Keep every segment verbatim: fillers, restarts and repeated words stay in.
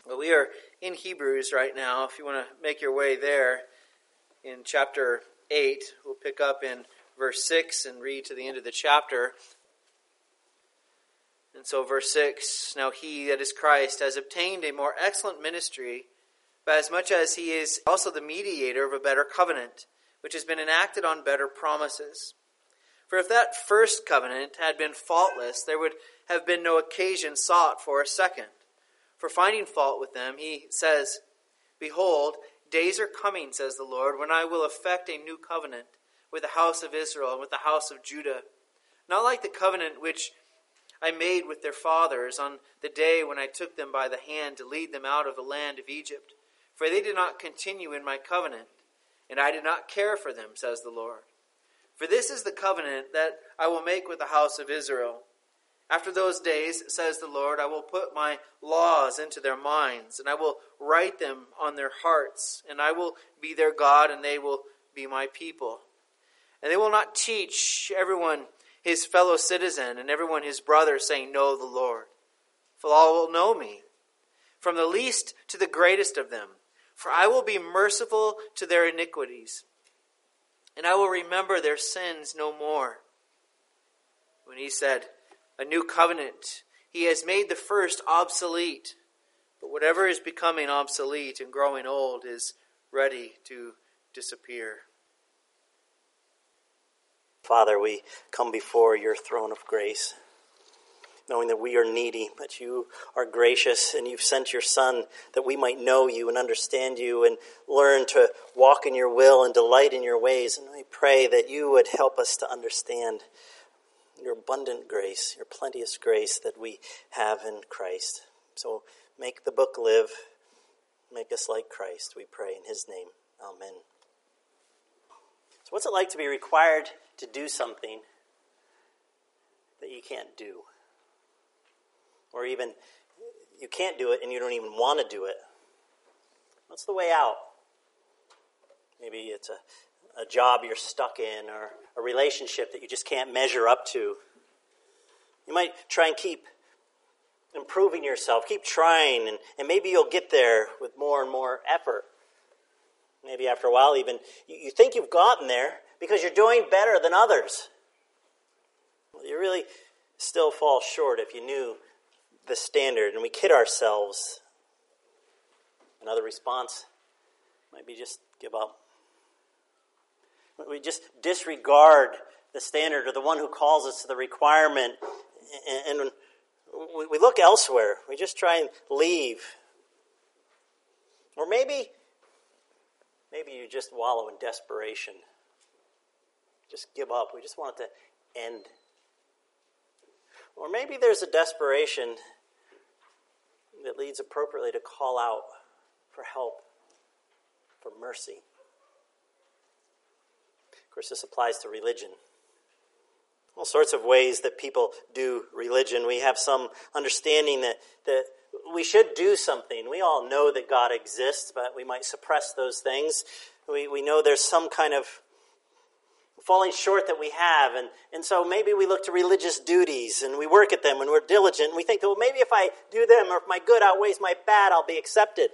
Well, we are in Hebrews right now. If you want to make your way there, in chapter eight, we'll pick up in verse six and read to the end of the chapter. And so verse six, now he, that is Christ, has obtained a more excellent ministry, but as much as he is also the mediator of a better covenant, which has been enacted on better promises. For if that first covenant had been faultless, there would have been no occasion sought for a second. For finding fault with them, he says, Behold, days are coming, says the Lord, when I will effect a new covenant with the house of Israel and with the house of Judah. Not like the covenant which I made with their fathers on the day when I took them by the hand to lead them out of the land of Egypt. For they did not continue in my covenant, and I did not care for them, says the Lord. For this is the covenant that I will make with the house of Israel. After those days, says the Lord, I will put my laws into their minds, and I will write them on their hearts, and I will be their God, and they will be my people. And they will not teach everyone his fellow citizen, and everyone his brother, saying, Know the Lord. For all will know me, from the least to the greatest of them. For I will be merciful to their iniquities, and I will remember their sins no more. When he said, A new covenant, he has made the first obsolete. But whatever is becoming obsolete and growing old is ready to disappear. Father, we come before your throne of grace, knowing that we are needy, but you are gracious, and you've sent your Son that we might know you and understand you and learn to walk in your will and delight in your ways. And we pray that you would help us to understand your abundant grace, your plenteous grace that we have in Christ. So make the book live. Make us like Christ, we pray in his name. Amen. So what's it like to be required to do something that you can't do? Or even you can't do it and you don't even want to do it. What's the way out? Maybe it's a, a job you're stuck in, or a relationship that you just can't measure up to. You might try and keep improving yourself, keep trying, and, and maybe you'll get there with more and more effort. Maybe after a while even, you, you think you've gotten there because you're doing better than others. Well, you really still fall short if you knew the standard, and we kid ourselves. Another response might be just give up. We just disregard the standard or the one who calls us to the requirement, and, and we look elsewhere. We just try and leave. Or maybe, maybe you just wallow in desperation. Just give up. We just want it to end. Or maybe there's a desperation that leads appropriately to call out for help, for mercy. Of course, this applies to religion. All sorts of ways that people do religion. We have some understanding that, that we should do something. We all know that God exists, but we might suppress those things. We, we know there's some kind of falling short that we have, and, and so maybe we look to religious duties and we work at them and we're diligent, and we think that, well, maybe if I do them or if my good outweighs my bad, I'll be accepted.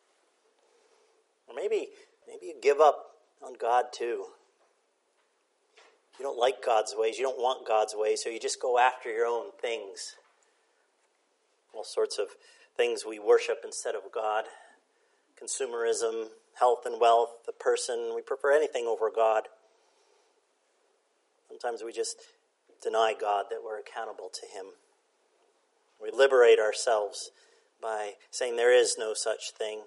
Or maybe, maybe you give up on God too. You don't like God's ways, you don't want God's ways, so you just go after your own things. All sorts of things we worship instead of God. Consumerism, health and wealth, the person, we prefer anything over God. Sometimes we just deny God that we're accountable to him. We liberate ourselves by saying there is no such thing.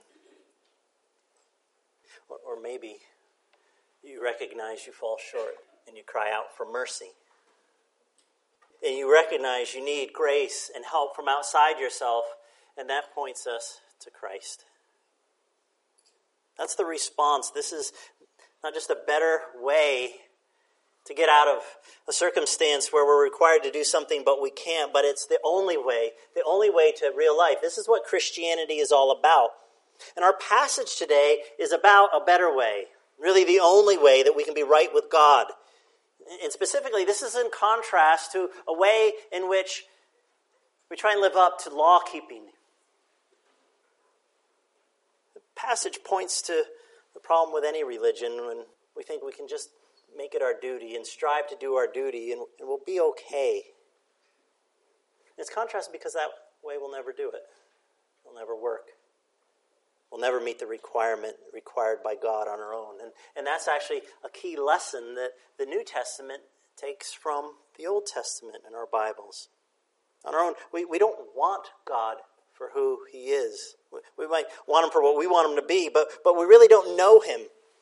Or, or maybe you recognize you fall short and you cry out for mercy. And you recognize you need grace and help from outside yourself, and that points us to Christ. That's the response. This is not just a better way to get out of a circumstance where we're required to do something but we can't, but it's the only way, the only way to real life. This is what Christianity is all about. And our passage today is about a better way, really the only way that we can be right with God. And specifically, this is in contrast to a way in which we try and live up to law-keeping. passage points to the problem with any religion when we think we can just make it our duty and strive to do our duty and, and we'll be okay. It's contrasted because that way we'll never do it. It'll never work. We'll never meet the requirement required by God on our own. And, and that's actually a key lesson that the New Testament takes from the Old Testament in our Bibles. On our own, we, we don't want God for who he is. We, we might want him for what we want him to be, but, but we really don't know him.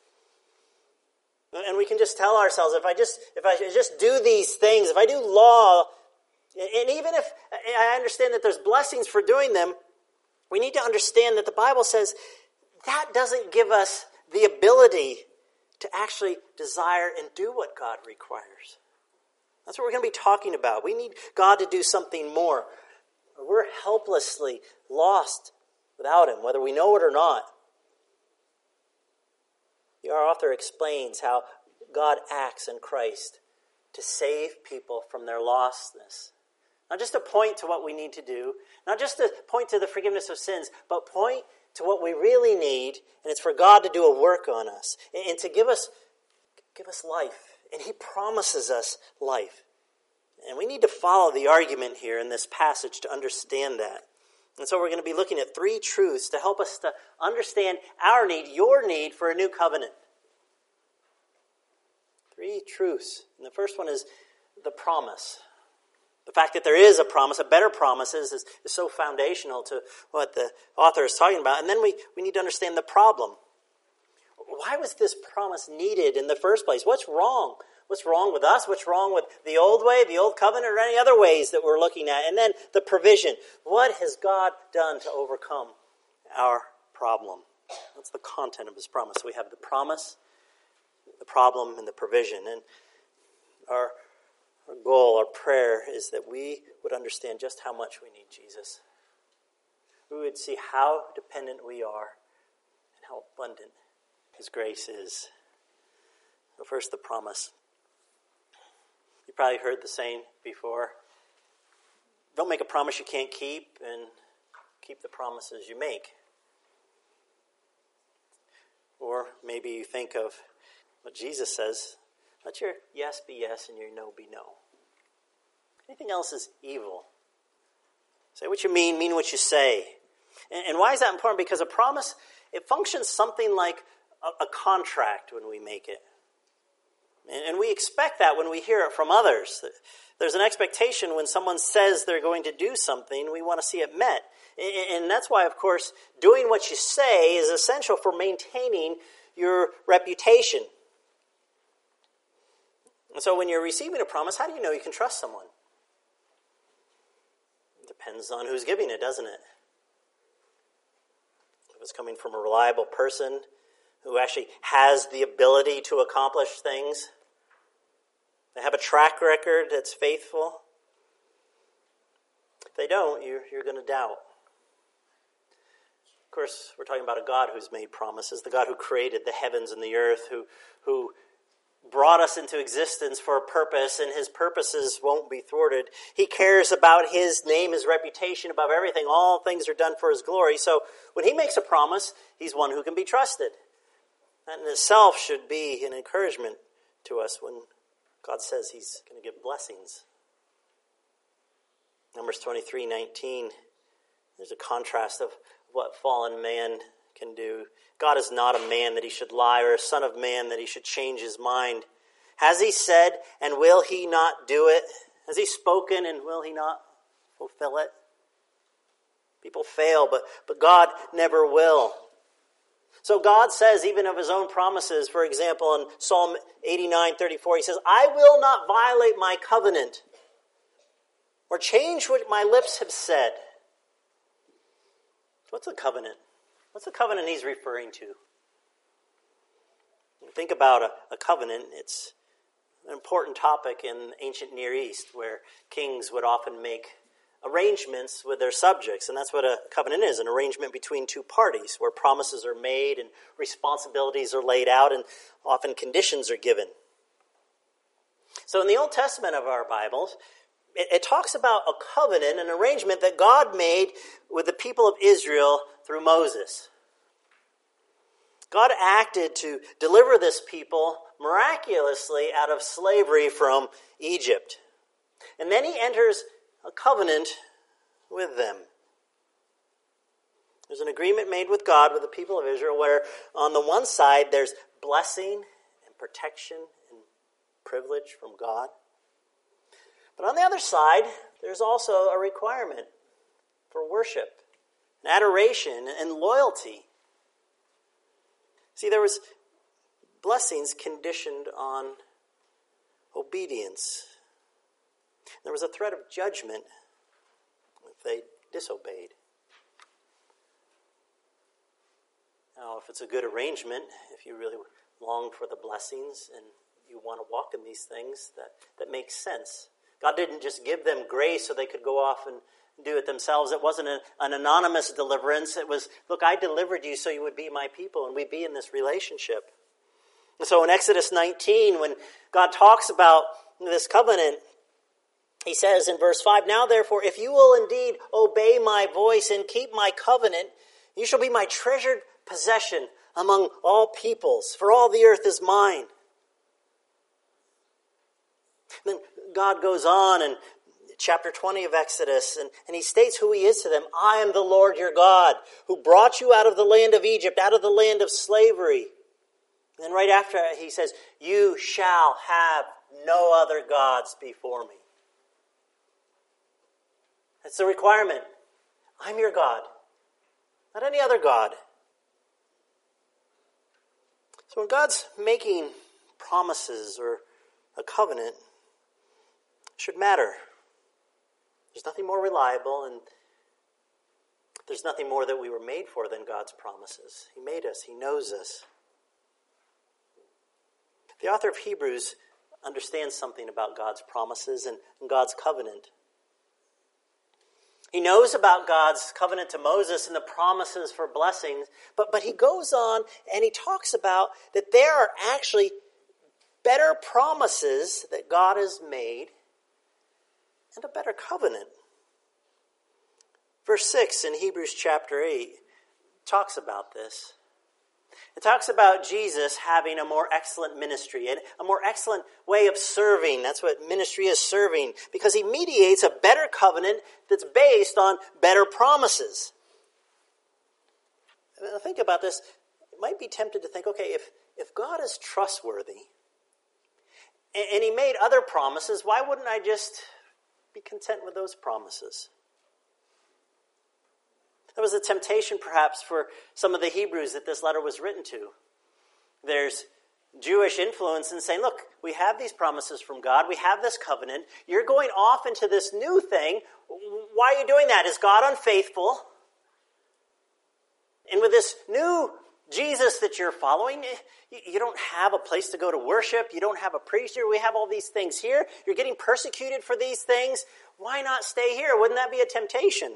And we can just tell ourselves, if I just if I just do these things, if I do law, and even if I understand that there's blessings for doing them, we need to understand that the Bible says that doesn't give us the ability to actually desire and do what God requires. That's what we're going to be talking about. We need God to do something more. We're helplessly lost without him, whether we know it or not. Our author explains how God acts in Christ to save people from their lostness. Not just to point to what we need to do, not just to point to the forgiveness of sins, but point to what we really need, and it's for God to do a work on us and to give us, give us life. And he promises us life. And we need to follow the argument here in this passage to understand that. And so we're going to be looking at three truths to help us to understand our need, your need for a new covenant. Three truths. And the first one is the promise. The fact that there is a promise, a better promise, is, is, is so foundational to what the author is talking about. And then we, we need to understand the problem. Why was this promise needed in the first place? What's wrong? What's wrong with us? What's wrong with the old way, the old covenant, or any other ways that we're looking at? And then the provision. What has God done to overcome our problem? That's the content of his promise. So we have the promise, the problem, and the provision. And our, our goal, our prayer, is that we would understand just how much we need Jesus. We would see how dependent we are and how abundant his grace is. So first, the promise. You probably heard the saying before. Don't make a promise you can't keep, and keep the promises you make. Or maybe you think of what Jesus says, let your yes be yes and your no be no. Anything else is evil. Say what you mean, mean what you say. And, and why is that important? Because a promise, it functions something like a, a contract when we make it. And we expect that when we hear it from others. There's an expectation when someone says they're going to do something, we want to see it met. And that's why, of course, doing what you say is essential for maintaining your reputation. And so when you're receiving a promise, how do you know you can trust someone? It depends on who's giving it, doesn't it? If it's coming from a reliable person who actually has the ability to accomplish things. They have a track record that's faithful. If they don't, you're, you're going to doubt. Of course, we're talking about a God who's made promises, the God who created the heavens and the earth, who, who brought us into existence for a purpose, and his purposes won't be thwarted. He cares about his name, his reputation above everything. All things are done for his glory. So when he makes a promise, he's one who can be trusted. That in itself should be an encouragement to us when God says he's going to give blessings. Numbers twenty-three nineteen, there's a contrast of what fallen man can do. God is not a man that he should lie, or a son of man that he should change his mind. Has he said, and will he not do it? Has he spoken, and will he not fulfill it? People fail, but, but God never will. So God says, even of his own promises, for example, in Psalm eighty-nine thirty-four, he says, I will not violate my covenant or change what my lips have said. What's a covenant? What's the covenant he's referring to? When you think about a, a covenant, it's an important topic in the ancient Near East, where kings would often make arrangements with their subjects. And that's what a covenant is, an arrangement between two parties where promises are made and responsibilities are laid out and often conditions are given. So in the Old Testament of our Bibles, it, it talks about a covenant, an arrangement that God made with the people of Israel through Moses. God acted to deliver this people miraculously out of slavery from Egypt. And then he enters a covenant with them. There's an agreement made with God, with the people of Israel, where on the one side there's blessing and protection and privilege from God. But on the other side, there's also a requirement for worship, and adoration, and loyalty. See, there was blessings conditioned on obedience. There was a threat of judgment if they disobeyed. Now, if it's a good arrangement, if you really long for the blessings and you want to walk in these things, that, that makes sense. God didn't just give them grace so they could go off and do it themselves. It wasn't a, an anonymous deliverance. It was, look, I delivered you so you would be my people and we'd be in this relationship. And so in Exodus nineteen, when God talks about this covenant, he says in verse five, "Now therefore, if you will indeed obey my voice and keep my covenant, you shall be my treasured possession among all peoples, for all the earth is mine." Then God goes on in chapter twenty of Exodus, and, and he states who he is to them. "I am the Lord your God, who brought you out of the land of Egypt, out of the land of slavery." And then right after he says, "You shall have no other gods before me." That's the requirement. I'm your God, not any other God. So when God's making promises or a covenant, it should matter. There's nothing more reliable, and there's nothing more that we were made for than God's promises. He made us. He knows us. The author of Hebrews understands something about God's promises and, and God's covenant. He knows about God's covenant to Moses and the promises for blessings, but, but he goes on and he talks about that there are actually better promises that God has made and a better covenant. Verse six in Hebrews chapter eight talks about this. It talks about Jesus having a more excellent ministry and a more excellent way of serving. That's what ministry is, serving, because he mediates a better covenant that's based on better promises. Now think about this. You might be tempted to think, okay, if, if God is trustworthy and, and he made other promises, why wouldn't I just be content with those promises? That was a temptation, perhaps, for some of the Hebrews that this letter was written to. There's Jewish influence in saying, look, we have these promises from God. We have this covenant. You're going off into this new thing. Why are you doing that? Is God unfaithful? And with this new Jesus that you're following, you don't have a place to go to worship. You don't have a priest here. We have all these things here. You're getting persecuted for these things. Why not stay here? Wouldn't that be a temptation?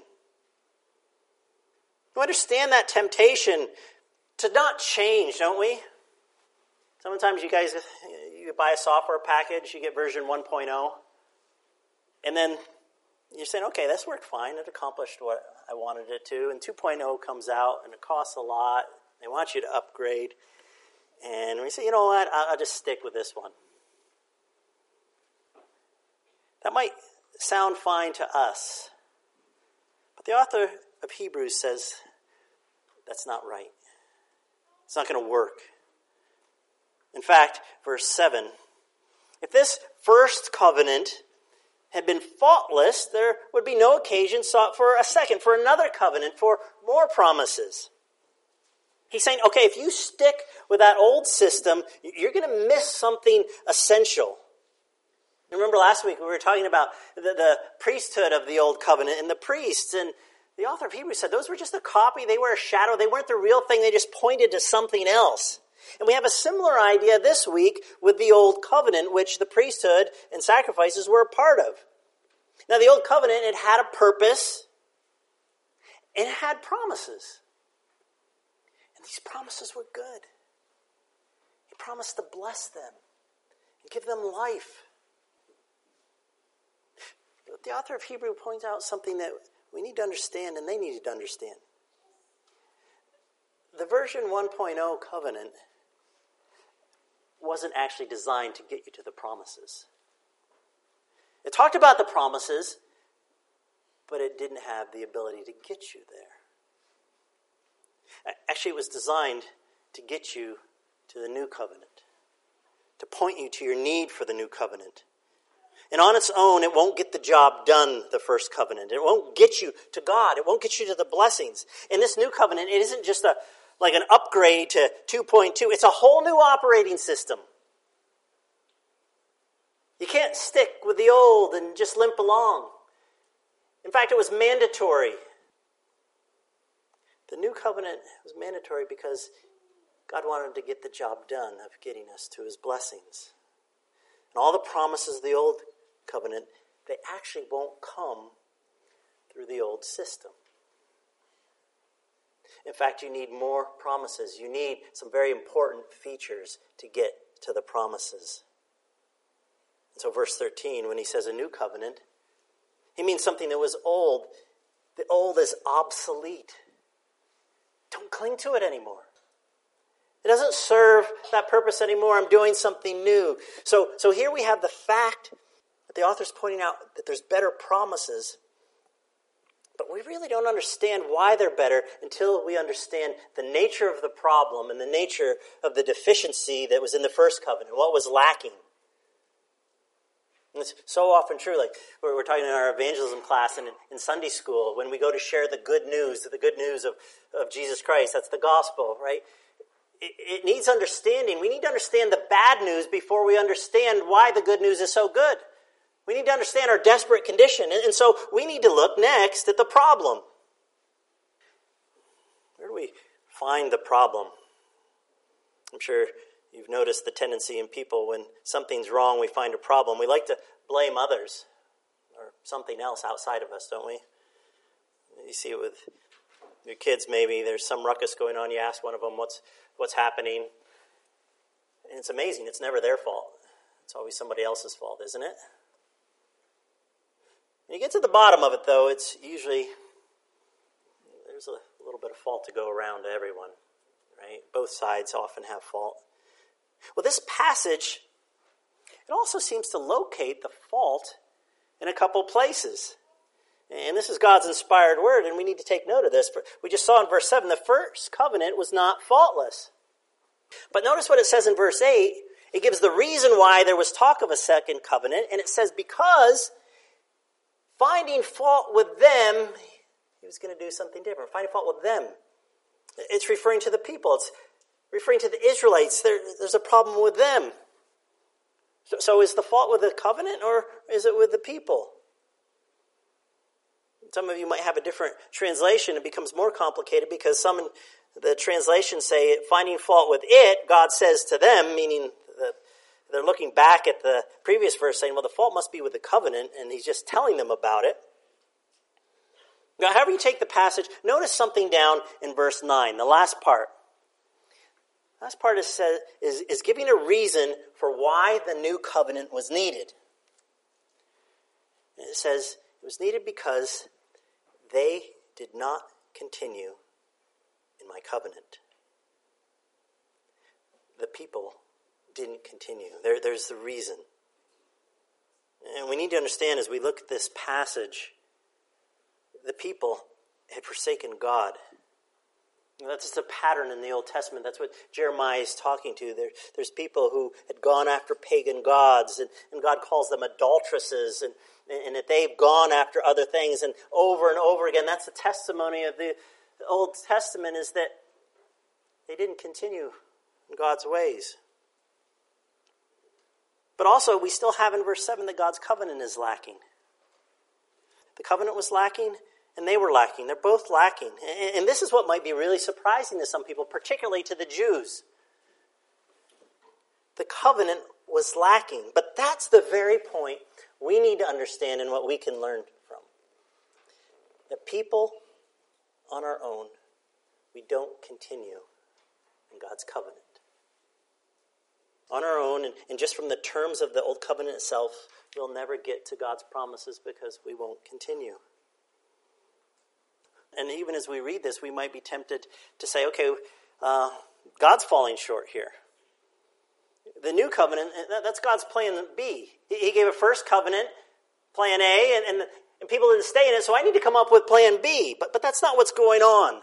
We understand that temptation to not change, don't we? Sometimes you guys, you buy a software package, you get version one point oh, and then you're saying, okay, this worked fine. It accomplished what I wanted it to. And two point oh comes out, and it costs a lot. They want you to upgrade. And we say, you know what, I'll just stick with this one. That might sound fine to us. But the author of Hebrews says that's not right. It's not going to work. In fact, verse seven, if this first covenant had been faultless, there would be no occasion sought for a second, for another covenant, for more promises. He's saying, okay, if you stick with that old system, you're going to miss something essential. Remember last week we were talking about the, the priesthood of the old covenant and the priests, and the author of Hebrews said those were just a copy. They were a shadow. They weren't the real thing. They just pointed to something else. And we have a similar idea this week with the old covenant, which the priesthood and sacrifices were a part of. Now, the old covenant, it had a purpose, and it had promises. And these promises were good. He promised to bless them and give them life. But the author of Hebrews points out something that we need to understand, and they needed to understand. The the version one point oh covenant wasn't actually designed to get you to the promises. It talked about the promises, but it didn't have the ability to get you there. Actually, it was designed to get you to the new covenant, to point you to your need for the new covenant. And on its own, it won't get the job done, the first covenant. It won't get you to God. It won't get you to the blessings. In this new covenant, it isn't just a like an upgrade to two point two. It's a whole new operating system. You can't stick with the old and just limp along. In fact, it was mandatory. The new covenant was mandatory because God wanted to get the job done of getting us to his blessings. And all the promises of the old covenant, they actually won't come through the old system. In fact, you need more promises. You need some very important features to get to the promises. And so verse thirteen, when he says a new covenant, he means something that was old. The old is obsolete. Don't cling to it anymore. It doesn't serve that purpose anymore. I'm doing something new. So, so here we have the fact that the author's pointing out that there's better promises, but we really don't understand why they're better until we understand the nature of the problem and the nature of the deficiency that was in the first covenant, what was lacking. And it's so often true, like we're, we're talking in our evangelism class and in, in Sunday school, when we go to share the good news, the good news of, of Jesus Christ, that's the gospel, right? It, it needs understanding. We need to understand the bad news before we understand why the good news is so good. We need to understand our desperate condition. And, and so we need to look next at the problem. Where do we find the problem? I'm sure you've noticed the tendency in people when something's wrong, we find a problem. We like to blame others or something else outside of us, don't we? You see it with your kids maybe. There's some ruckus going on. You ask one of them what's what's happening. And it's amazing. It's never their fault. It's always somebody else's fault, isn't it? When you get to the bottom of it, though, it's usually, there's a little bit of fault to go around to everyone, right? Both sides often have fault. Well, this passage, it also seems to locate the fault in a couple places. And this is God's inspired word, and we need to take note of this. We just saw in verse seven, the first covenant was not faultless. But notice what it says in verse eight. It gives the reason why there was talk of a second covenant, and it says because finding fault with them, he was going to do something different. Finding fault with them. It's referring to the people. It's referring to the Israelites. There, there's a problem with them. So, so is the fault with the covenant or is it with the people? Some of you might have a different translation. It becomes more complicated because some in the translations say finding fault with it, God says to them, meaning the, they're looking back at the previous verse saying, well, the fault must be with the covenant, and he's just telling them about it. Now, however you take the passage, notice something down in verse nine, the last part. The last part is, says, is, is giving a reason for why the new covenant was needed. And it says it was needed because they did not continue in my covenant. The people didn't continue. There, there's the reason. And we need to understand as we look at this passage, the people had forsaken God. That's just a pattern in the Old Testament. That's what Jeremiah is talking to. There, there's people who had gone after pagan gods, and, and God calls them adulteresses, and, and that they've gone after other things, and over and over again. That's the testimony of the, the Old Testament, is that they didn't continue in God's ways. But also, we still have in verse seven that God's covenant is lacking. The covenant was lacking, and they were lacking. They're both lacking. And this is what might be really surprising to some people, particularly to the Jews. The covenant was lacking. But that's the very point we need to understand and what we can learn from. That people on our own, we don't continue in God's covenant. On our own, and, and just from the terms of the Old Covenant itself, we'll never get to God's promises because we won't continue. And even as we read this, we might be tempted to say, okay, uh, God's falling short here. The new covenant, that's God's plan B. He gave a first covenant, plan A, and, and, and people didn't stay in it, so I need to come up with plan B. But, but that's not what's going on.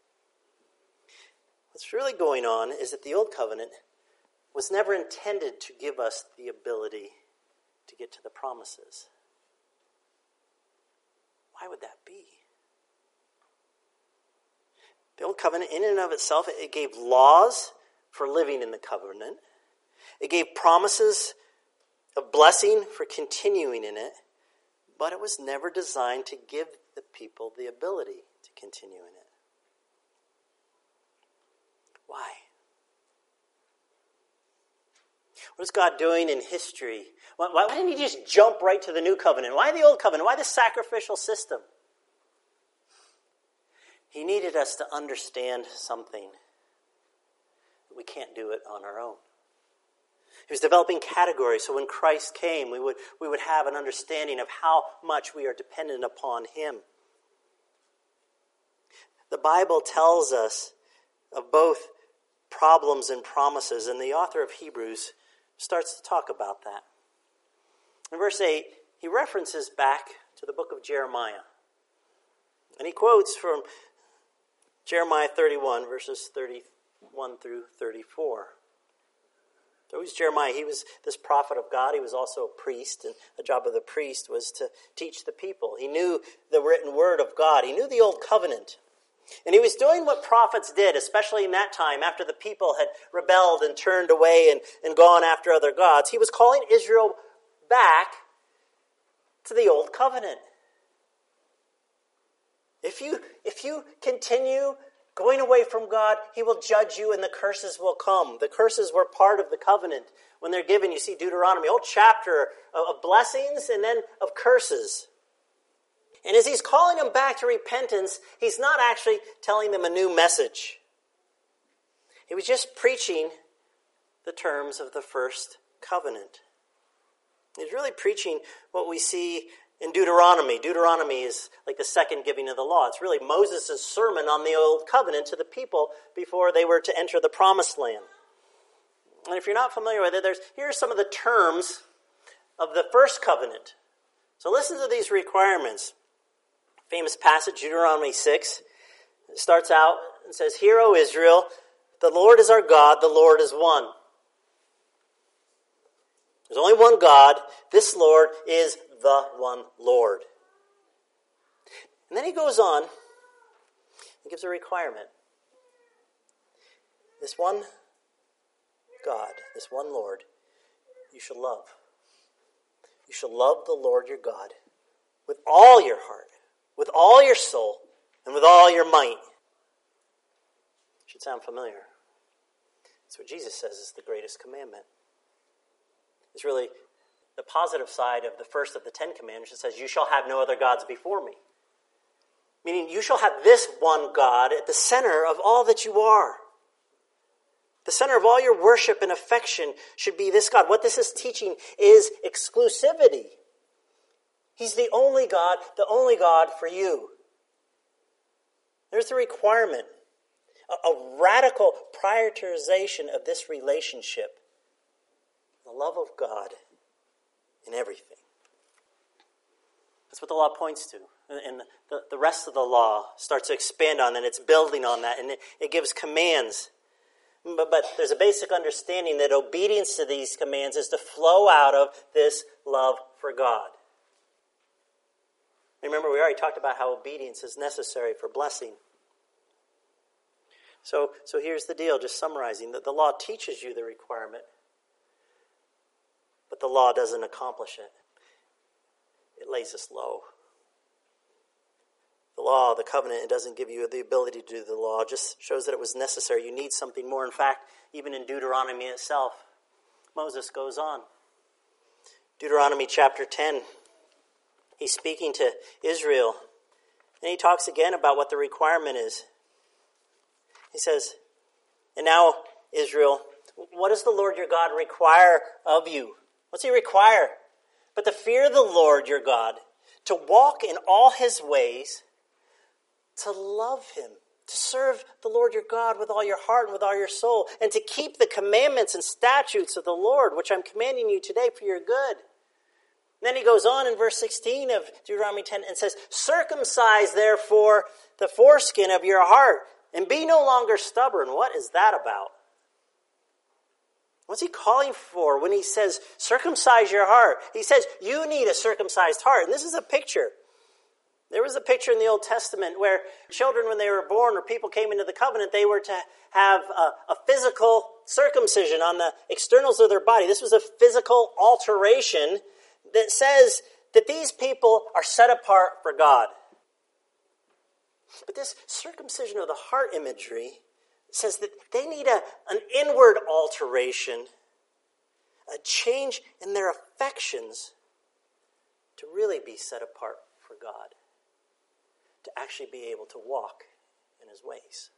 What's really going on is that the old covenant was never intended to give us the ability to get to the promises. Why would that be? The old covenant, in and of itself, it gave laws for living in the covenant. It gave promises of blessing for continuing in it, but it was never designed to give the people the ability to continue in it. Why? What is God doing in history? Why, why didn't he just jump right to the new covenant? Why the old covenant? Why the sacrificial system? He needed us to understand something. We can't do it on our own. He was developing categories so when Christ came, we would, we would have an understanding of how much we are dependent upon him. The Bible tells us of both problems and promises, and the author of Hebrews starts to talk about that. In verse eight, he references back to the book of Jeremiah. And he quotes from Jeremiah thirty-one, verses thirty-one through thirty-four. So who's Jeremiah? He was this prophet of God. He was also a priest, and the job of the priest was to teach the people. He knew the written word of God. He knew the old covenant. And he was doing what prophets did, especially in that time, after the people had rebelled and turned away and, and gone after other gods. He was calling Israel back to the old covenant. If you, if you continue going away from God, he will judge you and the curses will come. The curses were part of the covenant when they're given. You see Deuteronomy, a whole chapter of blessings and then of curses. And as he's calling them back to repentance, he's not actually telling them a new message. He was just preaching the terms of the first covenant. He's really preaching what we see in Deuteronomy. Deuteronomy is like the second giving of the law. It's really Moses' sermon on the old covenant to the people before they were to enter the promised land. And if you're not familiar with it, there's here are some of the terms of the first covenant. So listen to these requirements. Famous passage, Deuteronomy six. It starts out and says, "Hear, O Israel, the Lord is our God, the Lord is one." There's only one God. This Lord is the one Lord. And then he goes on and gives a requirement. This one God, this one Lord, you shall love. You shall love the Lord your God with all your heart, with all your soul, and with all your might. Should sound familiar. That's what Jesus says is the greatest commandment. It's really the positive side of the first of the Ten Commandments. It says, you shall have no other gods before me. Meaning, you shall have this one God at the center of all that you are. The center of all your worship and affection should be this God. What this is teaching is exclusivity. He's the only God, the only God for you. There's the requirement. A, a radical prioritization of this relationship. The love of God in everything. That's what the law points to. And the, the rest of the law starts to expand on that. It's building on that. And it, it gives commands. But, but there's a basic understanding that obedience to these commands is to flow out of this love for God. Remember, we already talked about how obedience is necessary for blessing. So, so here's the deal, just summarizing, that the law teaches you the requirement, but the law doesn't accomplish it. It lays us low. The law, the covenant, it doesn't give you the ability to do the law. It just shows that it was necessary. You need something more. In fact, even in Deuteronomy itself, Moses goes on. Deuteronomy chapter ten, he's speaking to Israel, and he talks again about what the requirement is. He says, and now, Israel, what does the Lord your God require of you? What's he require? But to fear the Lord your God, to walk in all his ways, to love him, to serve the Lord your God with all your heart and with all your soul, and to keep the commandments and statutes of the Lord, which I'm commanding you today for your good. And then he goes on in verse sixteen of Deuteronomy ten and says, circumcise therefore the foreskin of your heart, and be no longer stubborn. What is that about? What's he calling for when he says, circumcise your heart? He says, you need a circumcised heart. And this is a picture. There was a picture in the Old Testament where children, when they were born or people came into the covenant, they were to have a, a physical circumcision on the externals of their body. This was a physical alteration that says that these people are set apart for God. But this circumcision of the heart imagery says that they need a, an inward alteration, a change in their affections to really be set apart for God, to actually be able to walk in his ways.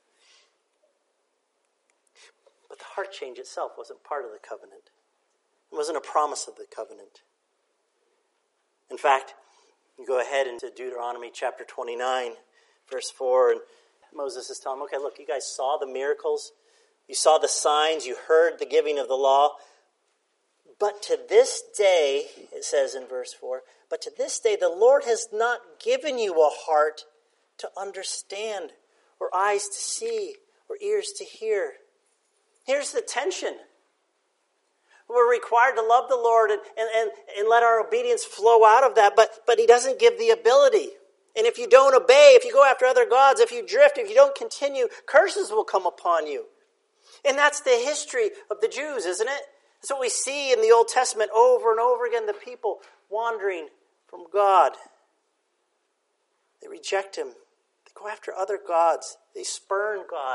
But the heart change itself wasn't part of the covenant. It wasn't a promise of the covenant. In fact, you go ahead into Deuteronomy chapter twenty-nine, verse four, and Moses is telling them, okay, look, you guys saw the miracles, you saw the signs, you heard the giving of the law, but to this day, it says in verse four, but to this day the Lord has not given you a heart to understand, or eyes to see, or ears to hear. Here's the tension. We're required to love the Lord and, and, and, and let our obedience flow out of that, but, but he doesn't give the ability. And if you don't obey, if you go after other gods, if you drift, if you don't continue, curses will come upon you. And that's the history of the Jews, isn't it? That's what we see in the Old Testament over and over again, the people wandering from God. They reject him. They go after other gods. They spurn God.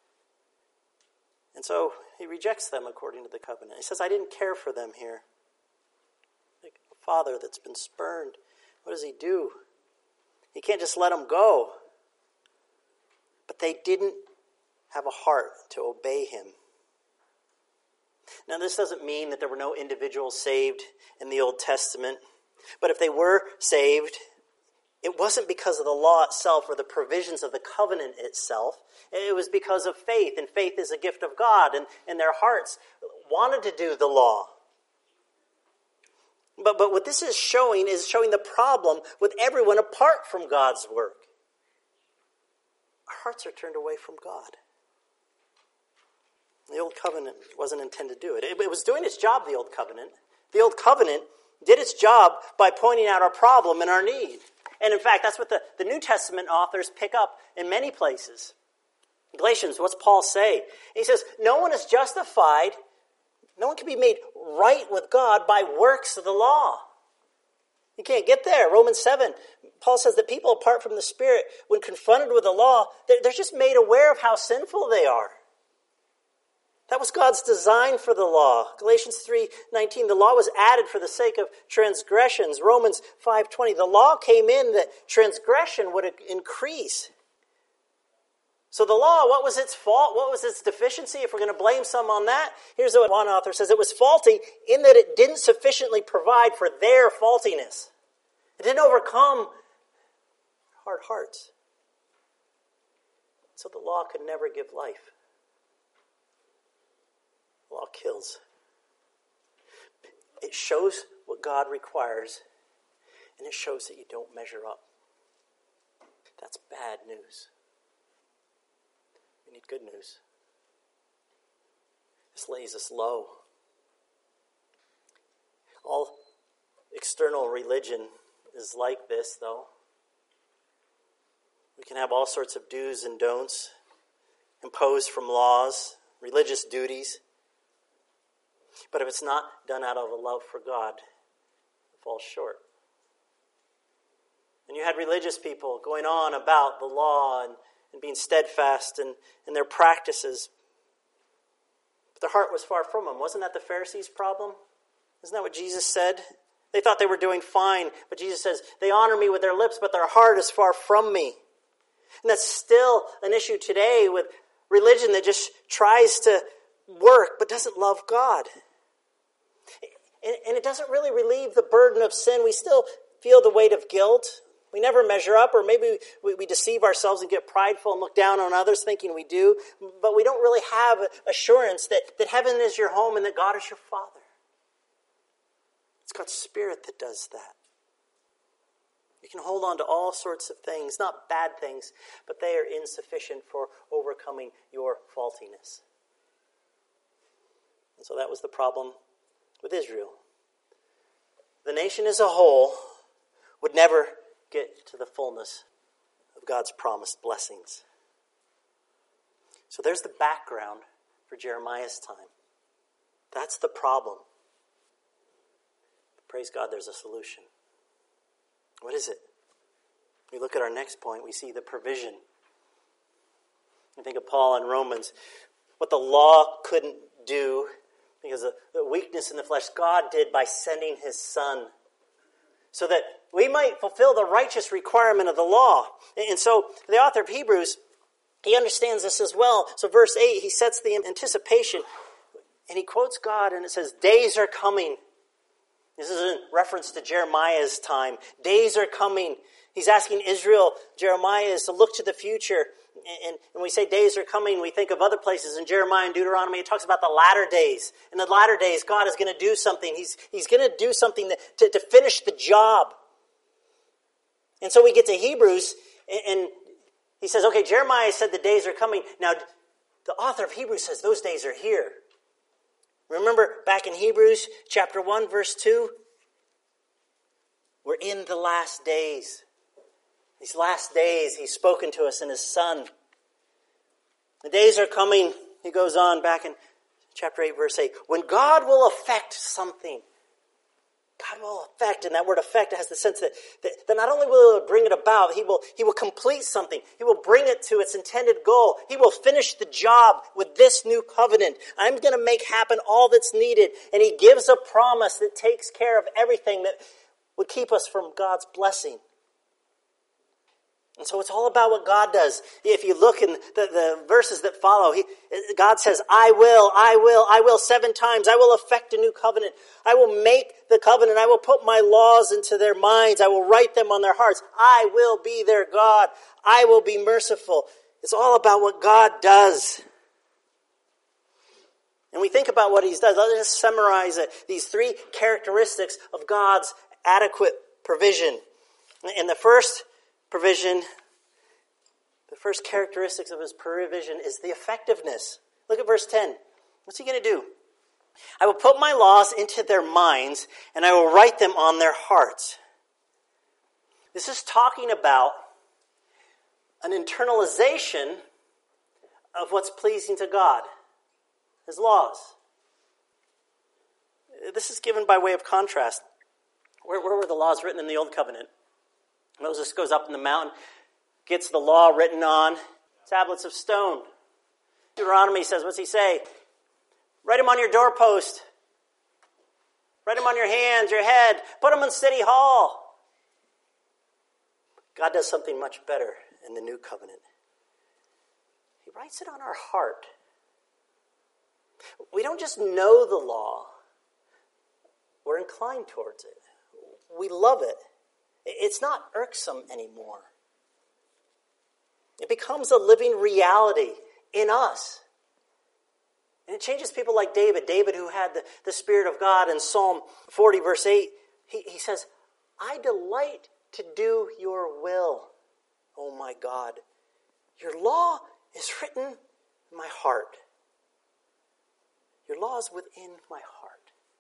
And so he rejects them according to the covenant. He says, I didn't care for them here. Like a father that's been spurned. What does he do? He can't just let them go. But they didn't have a heart to obey him. Now, this doesn't mean that there were no individuals saved in the Old Testament. But if they were saved, it wasn't because of the law itself or the provisions of the covenant itself. It was because of faith, and faith is a gift of God, and, and their hearts wanted to do the law. But, but what this is showing is showing the problem with everyone apart from God's work. Our hearts are turned away from God. The old covenant wasn't intended to do it. It, it was doing its job, the old covenant. The old covenant did its job by pointing out our problem and our need. And in fact, that's what the, the New Testament authors pick up in many places. Galatians, what's Paul say? He says, no one is justified, no one can be made right with God by works of the law. You can't get there. Romans seven, Paul says that people apart from the Spirit, when confronted with the law, they're, they're just made aware of how sinful they are. That was God's design for the law. Galatians three nineteen, the law was added for the sake of transgressions. Romans five twenty, the law came in that transgression would increase. So the law, what was its fault? What was its deficiency? If we're going to blame some on that, here's what one author says. It was faulty in that it didn't sufficiently provide for their faultiness. It didn't overcome hard hearts. So the law could never give life. Law kills. It shows what God requires, and it shows that you don't measure up. That's bad news. We need good news. This lays us low. All external religion is like this, though. We can have all sorts of do's and don'ts imposed from laws, religious duties. But if it's not done out of a love for God, it falls short. And you had religious people going on about the law and, and being steadfast in, in their practices. But their heart was far from them. Wasn't that the Pharisees' problem? Isn't that what Jesus said? They thought they were doing fine, but Jesus says, they honor me with their lips, but their heart is far from me. And that's still an issue today with religion that just tries to work but doesn't love God. And it doesn't really relieve the burden of sin. We still feel the weight of guilt. We never measure up, or maybe we, we deceive ourselves and get prideful and look down on others thinking we do, but we don't really have assurance that, that heaven is your home and that God is your Father. It's God's Spirit that does that. You can hold on to all sorts of things, not bad things, but they are insufficient for overcoming your faultiness. And so that was the problem with Israel. The nation as a whole would never get to the fullness of God's promised blessings. So there's the background for Jeremiah's time. That's the problem. But praise God, there's a solution. What is it? We look at our next point, we see the provision. I think of Paul in Romans. What the law couldn't do, because of the weakness in the flesh, God did by sending his Son, so that we might fulfill the righteous requirement of the law. And so the author of Hebrews, he understands this as well. So verse eight, he sets the anticipation, and he quotes God, and it says, days are coming. This is in reference to Jeremiah's time. Days are coming. He's asking Israel, Jeremiah is to look to the future. And when we say days are coming, we think of other places in Jeremiah and Deuteronomy. It talks about the latter days. In the latter days, God is going to do something. He's, he's going to do something that, to, to finish the job. And so we get to Hebrews, and, and he says, okay, Jeremiah said the days are coming. Now, the author of Hebrews says those days are here. Remember back in Hebrews chapter one, verse two? We're in the last days. These last days, he's spoken to us in his Son. The days are coming, he goes on back in chapter eight, verse eight, when God will effect something. God will effect, and that word effect has the sense that, that, that not only will he bring it about, he will, he will complete something. He will bring it to its intended goal. He will finish the job with this new covenant. I'm going to make happen all that's needed. And he gives a promise that takes care of everything that would keep us from God's blessing. And so it's all about what God does. If you look in the, the verses that follow, he, God says, I will, I will, I will seven times. I will effect a new covenant. I will make the covenant. I will put my laws into their minds. I will write them on their hearts. I will be their God. I will be merciful. It's all about what God does. And we think about what he does. I'll just summarize it. These three characteristics of God's adequate provision. In the first provision, the first characteristics of his provision is the effectiveness. Look at verse ten. What's he going to do? I will put my laws into their minds, and I will write them on their hearts. This is talking about an internalization of what's pleasing to God, his laws. This is given by way of contrast. Where, where were the laws written in the Old Covenant? Moses goes up in the mountain, gets the law written on tablets of stone. Deuteronomy says, what's he say? Write them on your doorpost. Write them on your hands, your head. Put them in City Hall. God does something much better in the New Covenant. He writes it on our heart. We don't just know the law. We're inclined towards it. We love it. It's not irksome anymore. It becomes a living reality in us. And it changes people like David. David, who had the, the Spirit of God in Psalm forty, verse eight, he, he says, I delight to do your will, oh my God. Your law is written in my heart. Your law is within my heart.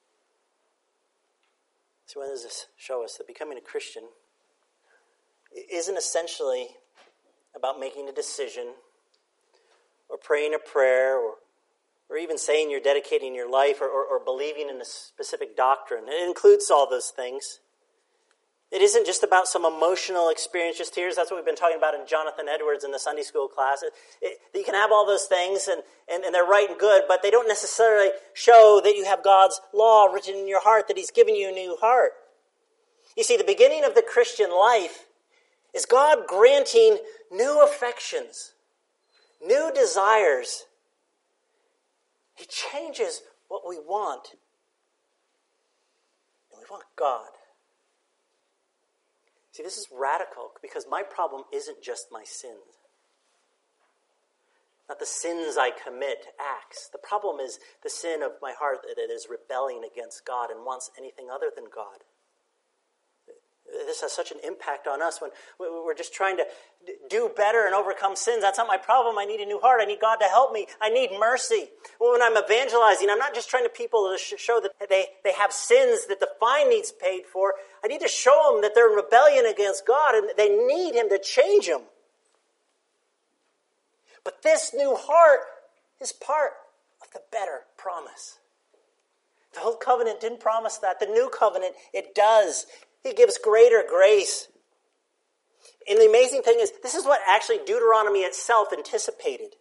So what does this show us? That becoming a Christian isn't essentially about making a decision or praying a prayer or, or even saying you're dedicating your life or, or, or believing in a specific doctrine. It includes all those things. It isn't just about some emotional experience just here. That's what we've been talking about in Jonathan Edwards in the Sunday school class. It, it, you can have all those things, and, and, and they're right and good, but they don't necessarily show that you have God's law written in your heart, that he's given you a new heart. You see, the beginning of the Christian life is God granting new affections, new desires. He changes what we want. And we want God. See, this is radical because my problem isn't just my sins. Not the sins I commit, acts. The problem is the sin of my heart that it is rebelling against God and wants anything other than God. This has such an impact on us when we're just trying to do better and overcome sins. That's not my problem. I need a new heart. I need God to help me. I need mercy. Well, when I'm evangelizing, I'm not just trying to people to show that they, they have sins that the fine needs paid for. I need to show them that they're in rebellion against God and they need Him to change them. But this new heart is part of the better promise. The old covenant didn't promise that. The new covenant, it does. He gives greater grace. And the amazing thing is, this is what actually Deuteronomy itself anticipated.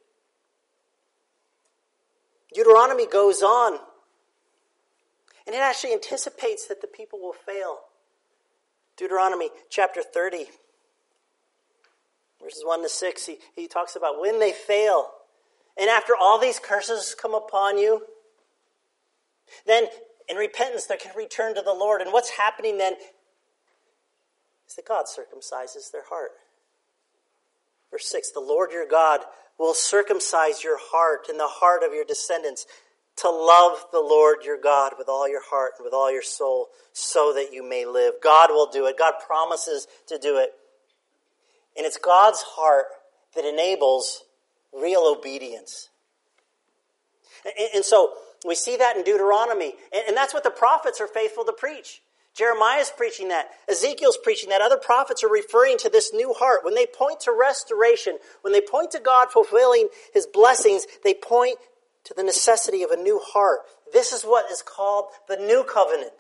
Deuteronomy goes on, and it actually anticipates that the people will fail. Deuteronomy chapter thirty, verses one to six, he, he talks about when they fail. And after all these curses come upon you, then in repentance they can return to the Lord. And what's happening then is that God circumcises their heart. Verse six, the Lord your God will circumcise your heart and the heart of your descendants to love the Lord your God with all your heart and with all your soul so that you may live. God will do it. God promises to do it. And it's God's heart that enables real obedience. And, and so we see that in Deuteronomy. And, and that's what the prophets are faithful to preach. Jeremiah's preaching that. Ezekiel's preaching that. Other prophets are referring to this new heart. When they point to restoration, when they point to God fulfilling His blessings, they point to the necessity of a new heart. This is what is called the new covenant.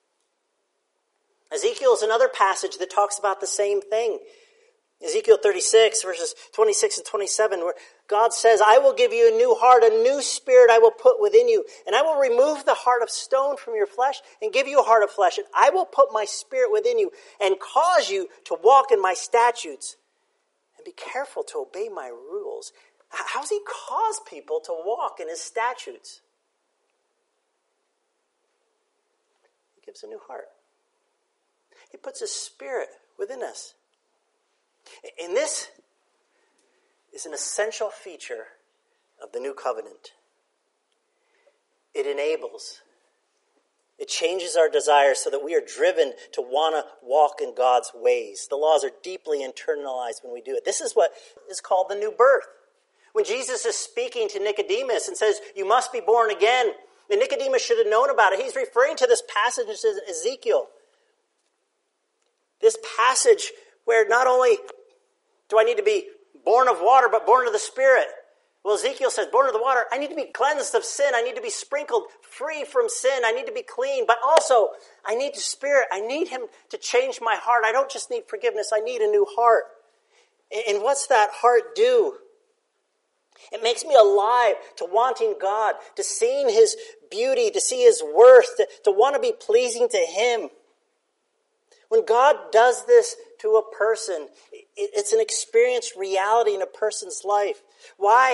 Ezekiel is another passage that talks about the same thing. Ezekiel thirty-six, verses twenty-six and twenty-seven, where God says, I will give you a new heart, a new spirit I will put within you, and I will remove the heart of stone from your flesh and give you a heart of flesh, and I will put my spirit within you and cause you to walk in my statutes and be careful to obey my rules. How does He cause people to walk in His statutes? He gives a new heart. He puts His spirit within us. And this is an essential feature of the new covenant. It enables, it changes our desires so that we are driven to want to walk in God's ways. The laws are deeply internalized when we do it. This is what is called the new birth. When Jesus is speaking to Nicodemus and says, you must be born again, and Nicodemus should have known about it. He's referring to this passage in Ezekiel. This passage where not only do I need to be born of water, but born of the Spirit. Well, Ezekiel says, born of the water, I need to be cleansed of sin. I need to be sprinkled free from sin. I need to be clean. But also, I need the Spirit. I need Him to change my heart. I don't just need forgiveness. I need a new heart. And what's that heart do? It makes me alive to wanting God, to seeing His beauty, to see His worth, to, to want to be pleasing to Him. When God does this to a person, it's an experienced reality in a person's life. Why?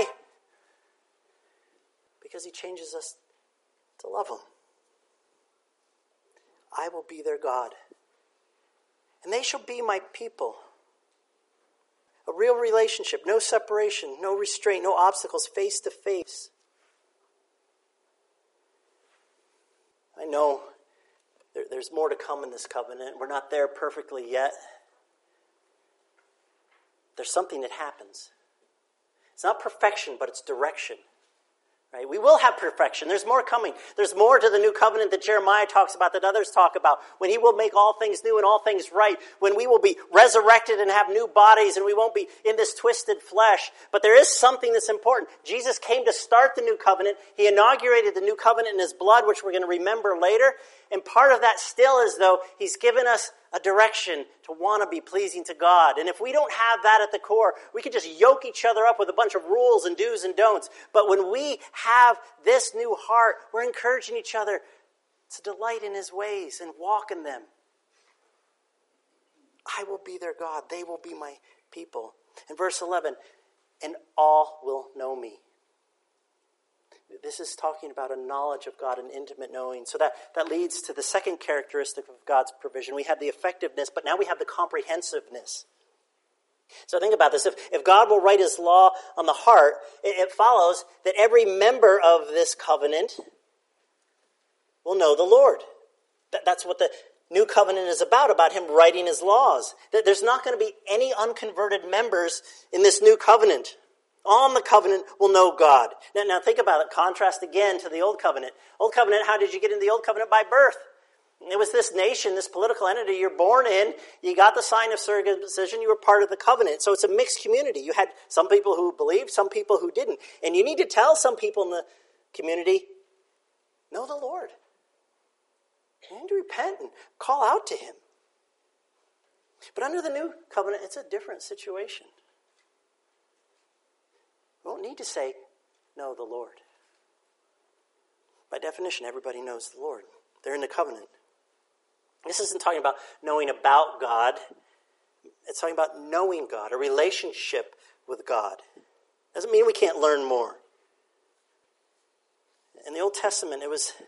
Because He changes us to love Him. I will be their God, and they shall be my people. A real relationship, no separation, no restraint, no obstacles, face to face. I know there, there's more to come in this covenant. We're not there perfectly yet. There's something that happens. It's not perfection, but it's direction. Right? We will have perfection. There's more coming. There's more to the new covenant that Jeremiah talks about, that others talk about. When He will make all things new and all things right. When we will be resurrected and have new bodies and we won't be in this twisted flesh. But there is something that's important. Jesus came to start the new covenant. He inaugurated the new covenant in His blood, which we're going to remember later. And part of that still is, though, He's given us a direction to want to be pleasing to God. And if we don't have that at the core, we can just yoke each other up with a bunch of rules and do's and don'ts. But when we have this new heart, we're encouraging each other to delight in His ways and walk in them. I will be their God. They will be my people. In verse eleven, and all will know me. This is talking about a knowledge of God, an intimate knowing. So that, that leads to the second characteristic of God's provision. We have the effectiveness, but now we have the comprehensiveness. So think about this. If, if God will write his law on the heart, it, it follows that every member of this covenant will know the Lord. That, that's what the new covenant is about, about him writing his laws. That there's not going to be any unconverted members in this new covenant. All in the covenant will know God. Now, now think about it. Contrast again to the old covenant. Old covenant, how did you get into the old covenant? By birth. It was this nation, this political entity you're born in. You got the sign of circumcision. You were part of the covenant. So it's a mixed community. You had some people who believed, some people who didn't. And you need to tell some people in the community, know the Lord. You need to repent and call out to him. But under the new covenant, it's a different situation. We won't need to say, know the Lord. By definition, everybody knows the Lord. They're in the covenant. This isn't talking about knowing about God. It's talking about knowing God, a relationship with God. Doesn't mean we can't learn more. In the Old Testament, it was,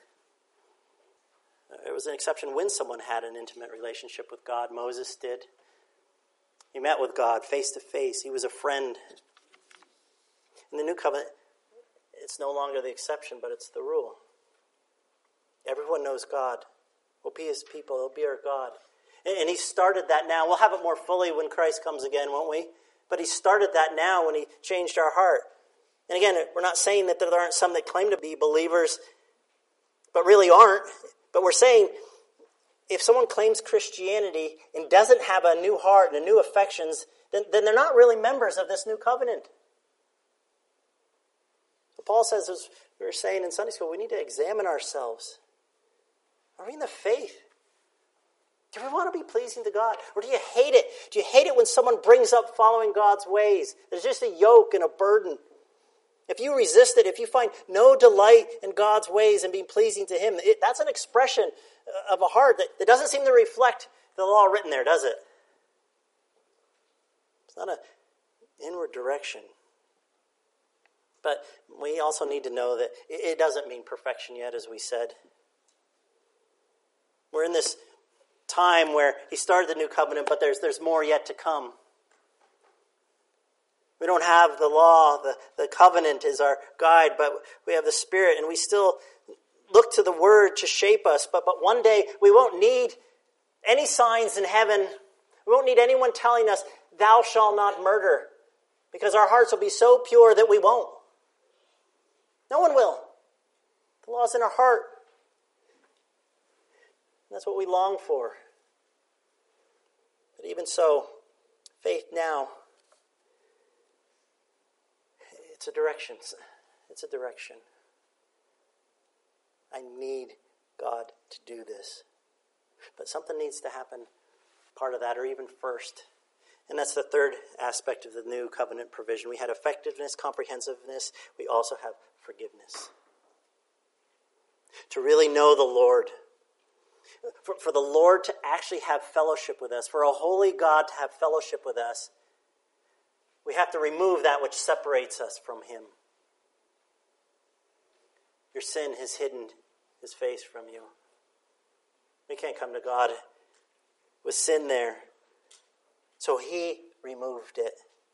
it was an exception when someone had an intimate relationship with God. Moses did. He met with God face to face. He was a friend. In the new covenant, it's no longer the exception, but it's the rule. Everyone knows God. We'll be his people. He'll be our God. And he started that now. We'll have it more fully when Christ comes again, won't we? But he started that now when he changed our heart. And again, we're not saying that there aren't some that claim to be believers, but really aren't. But we're saying if someone claims Christianity and doesn't have a new heart and a new affections, then, then they're not really members of this new covenant. Paul says, as we were saying in Sunday school, we need to examine ourselves. Are we in the faith? Do we want to be pleasing to God? Or do you hate it? Do you hate it when someone brings up following God's ways? There's just a yoke and a burden. If you resist it, if you find no delight in God's ways and being pleasing to him, it, that's an expression of a heart that, that doesn't seem to reflect the law written there, does it? It's not an inward direction. But we also need to know that it doesn't mean perfection yet, as we said. We're in this time where he started the new covenant, but there's there's more yet to come. We don't have the law, the, the covenant is our guide, but we have the Spirit, and we still look to the Word to shape us. But, but one day we won't need any signs in heaven. We won't need anyone telling us, thou shalt not murder, because our hearts will be so pure that we won't. No one will. The law's in our heart. And that's what we long for. But even so, faith now, it's a direction. It's a direction. I need God to do this. But something needs to happen, part of that, or even first. And that's the third aspect of the new covenant provision. We had effectiveness, comprehensiveness. We also have forgiveness. To really know the Lord. For, for the Lord to actually have fellowship with us. For a holy God to have fellowship with us. We have to remove that which separates us from him. Your sin has hidden his face from you. We can't come to God with sin there. So he removed it.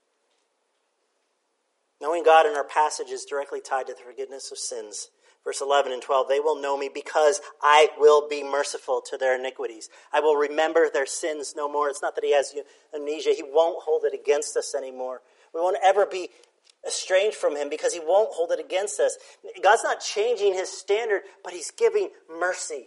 Knowing God in our passage is directly tied to the forgiveness of sins. Verse eleven and twelve, they will know me because I will be merciful to their iniquities. I will remember their sins no more. It's not that he has amnesia. He won't hold it against us anymore. We won't ever be estranged from him because he won't hold it against us. God's not changing his standard, but he's giving mercy.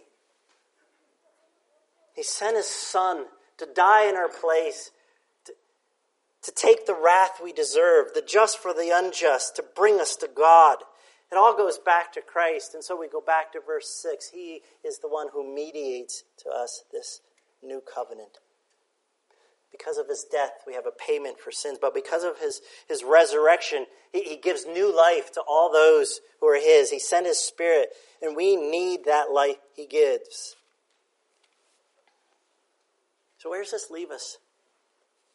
He sent his son to die in our place, to, to take the wrath we deserve, the just for the unjust, to bring us to God. It all goes back to Christ. And so we go back to verse six. He is the one who mediates to us this new covenant. Because of his death, we have a payment for sins. But because of his, his resurrection, he, he gives new life to all those who are his. He sent his Spirit, and we need that life he gives. So where does this leave us?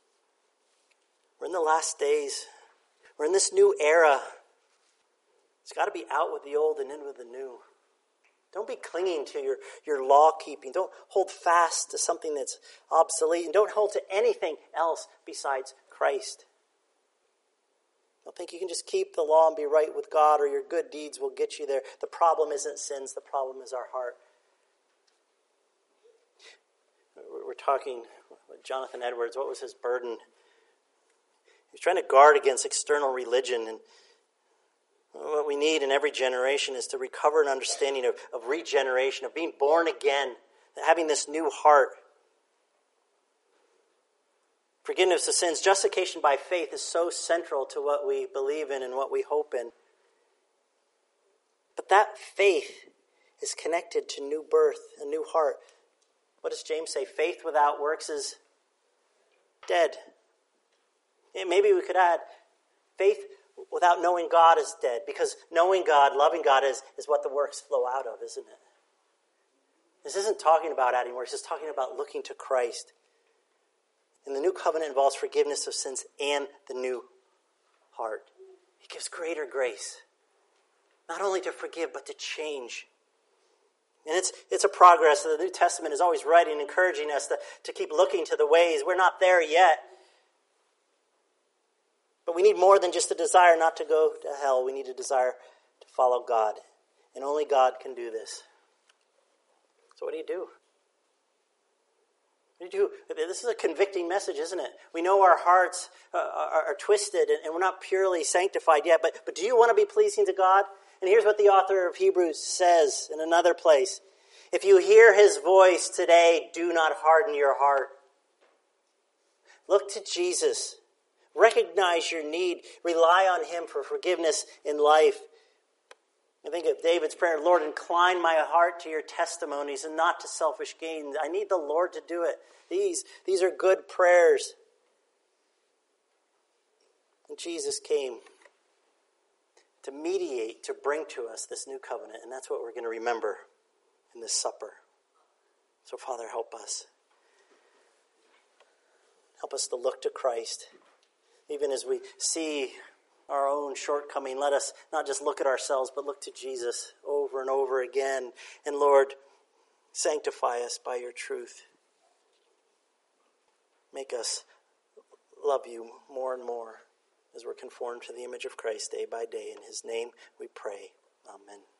We're in the last days. We're in this new era. It's got to be out with the old and in with the new. Don't be clinging to your, your law keeping. Don't hold fast to something that's obsolete. And don't hold to anything else besides Christ. Don't think you can just keep the law and be right with God, or your good deeds will get you there. The problem isn't sins. The problem is our heart. We're talking with Jonathan Edwards. What was his burden? He was trying to guard against external religion. And what we need in every generation is to recover an understanding of, of regeneration, of being born again, having this new heart. Forgiveness of sins, justification by faith is so central to what we believe in and what we hope in. But that faith is connected to new birth, a new heart. What does James say? Faith without works is dead. And maybe we could add, faith without knowing God is dead, because knowing God, loving God is, is what the works flow out of, isn't it? This isn't talking about adding works, it's talking about looking to Christ. And the new covenant involves forgiveness of sins and the new heart. It gives greater grace, not only to forgive, but to change. And it's it's a progress. The New Testament is always writing, encouraging us to, to keep looking to the ways. We're not there yet. But we need more than just a desire not to go to hell. We need a desire to follow God. And only God can do this. So what do you do? What do you do? This is a convicting message, isn't it? We know our hearts uh, are, are twisted and, and we're not purely sanctified yet. But, but do you want to be pleasing to God? And here's what the author of Hebrews says in another place. If you hear his voice today, do not harden your heart. Look to Jesus. Recognize your need. Rely on him for forgiveness in life. I think of David's prayer, Lord, incline my heart to your testimonies and not to selfish gain. I need the Lord to do it. These, these are good prayers. And Jesus came to mediate, to bring to us this new covenant. And that's what we're going to remember in this supper. So, Father, help us. Help us to look to Christ. Even as we see our own shortcoming, let us not just look at ourselves, but look to Jesus over and over again. And Lord, sanctify us by your truth. Make us love you more and more as we're conformed to the image of Christ day by day. In his name we pray. Amen.